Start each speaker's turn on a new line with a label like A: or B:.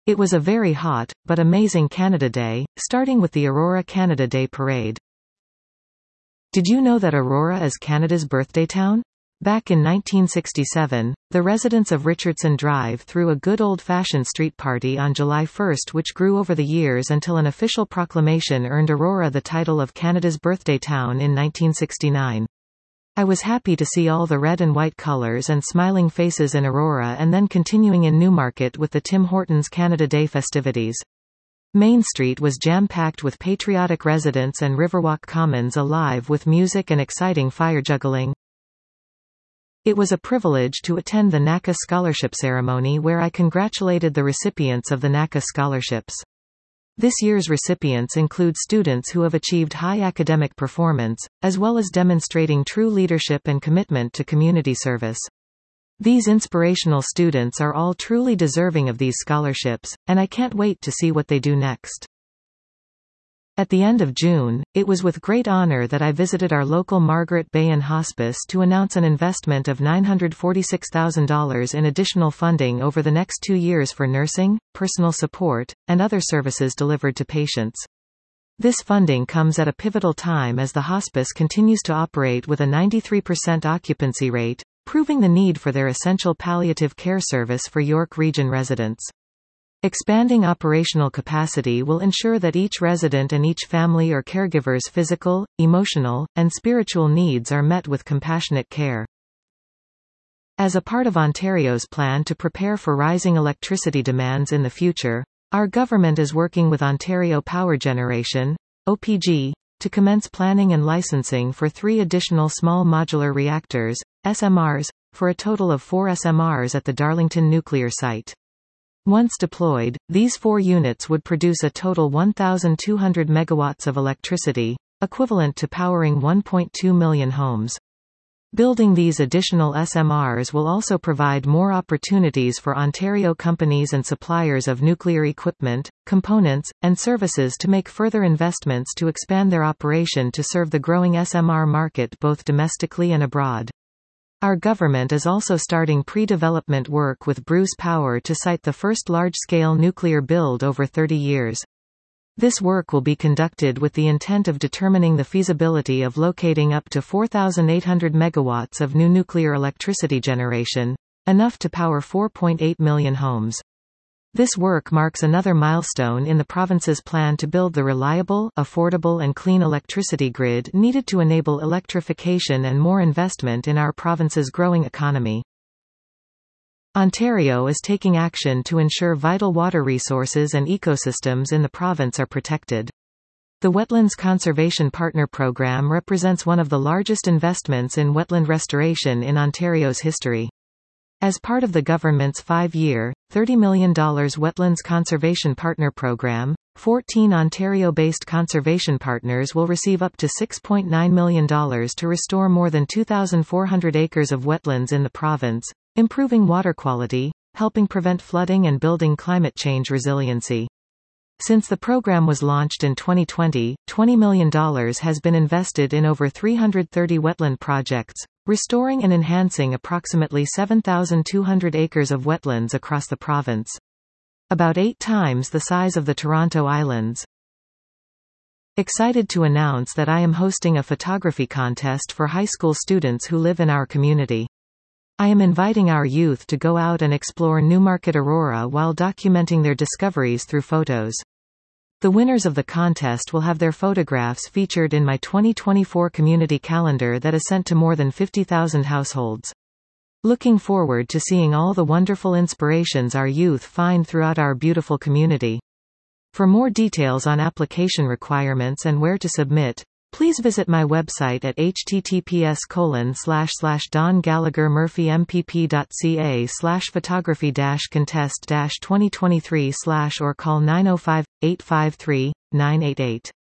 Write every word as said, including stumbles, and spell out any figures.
A: It was a very hot, but amazing Canada Day, starting with the Aurora Canada Day Parade. Did you know that Aurora is Canada's birthday town? Back in nineteen sixty-seven, the residents of Richardson Drive threw a good old-fashioned street party on July first which grew over the years until an official proclamation earned Aurora the title of Canada's birthday town in nineteen sixty-nine. I was happy to see all the red and white colors and smiling faces in Aurora and then continuing in Newmarket with the Tim Hortons Canada Day festivities. Main Street was jam-packed with patriotic residents and Riverwalk Commons alive with music and exciting fire juggling. It was a privilege to attend the NACA Scholarship Ceremony where I congratulated the recipients of the NACA scholarships. This year's recipients include students who have achieved high academic performance, as well as demonstrating true leadership and commitment to community service. These inspirational students are all truly deserving of these scholarships, and I can't wait to see what they do next. At the end of June, it was with great honor that I visited our local Margaret Bayan Hospice to announce an investment of nine hundred forty-six thousand dollars in additional funding over the next two years for nursing, personal support, and other services delivered to patients. This funding comes at a pivotal time as the hospice continues to operate with a ninety-three percent occupancy rate, proving the need for their essential palliative care service for York Region residents. Expanding operational capacity will ensure that each resident and each family or caregiver's physical, emotional, and spiritual needs are met with compassionate care. As a part of Ontario's plan to prepare for rising electricity demands in the future, our government is working with Ontario Power Generation, O P G, to commence planning and licensing for three additional small modular reactors, S M Rs, for a total of four S M Rs at the Darlington nuclear site. Once deployed, these four units would produce a total one thousand two hundred megawatts of electricity, equivalent to powering one point two million homes. Building these additional S M Rs will also provide more opportunities for Ontario companies and suppliers of nuclear equipment, components, and services to make further investments to expand their operation to serve the growing S M R market both domestically and abroad. Our government is also starting pre-development work with Bruce Power to site the first large-scale nuclear build over thirty years. This work will be conducted with the intent of determining the feasibility of locating up to four thousand eight hundred megawatts of new nuclear electricity generation, enough to power four point eight million homes. This work marks another milestone in the province's plan to build the reliable, affordable and clean electricity grid needed to enable electrification and more investment in our province's growing economy. Ontario is taking action to ensure vital water resources and ecosystems in the province are protected. The Wetlands Conservation Partner Program represents one of the largest investments in wetland restoration in Ontario's history. As part of the government's five-year, thirty million dollars Wetlands Conservation Partner Program, fourteen Ontario-based conservation partners will receive up to six point nine million dollars to restore more than two thousand four hundred acres of wetlands in the province, improving water quality, helping prevent flooding and building climate change resiliency. Since the program was launched in twenty twenty, twenty million dollars has been invested in over three hundred thirty wetland projects, restoring and enhancing approximately seven thousand two hundred acres of wetlands across the province. About eight times the size of the Toronto Islands. Excited to announce that I am hosting a photography contest for high school students who live in our community. I am inviting our youth to go out and explore Newmarket Aurora while documenting their discoveries through photos. The winners of the contest will have their photographs featured in my twenty twenty-four community calendar that is sent to more than fifty thousand households. Looking forward to seeing all the wonderful inspirations our youth find throughout our beautiful community. For more details on application requirements and where to submit, please visit my website at h t t p s colon slash slash don gallagher murphy m p p dot c a slash photography dash contest dash twenty twenty-three slash or call nine oh five, eight five three, nine eight eight.